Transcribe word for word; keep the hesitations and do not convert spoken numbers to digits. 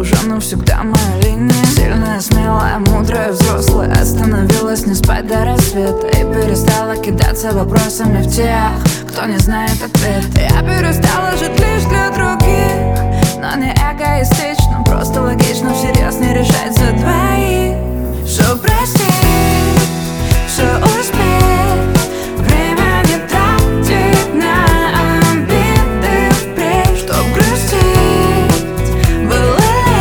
уже навсегда моя линия. Сильная, смелая, мудрая, взрослая, остановилась не спать до рассвета и перестала кидаться вопросами в тех, кто не знает ответ. Я перестала жить лишь для других.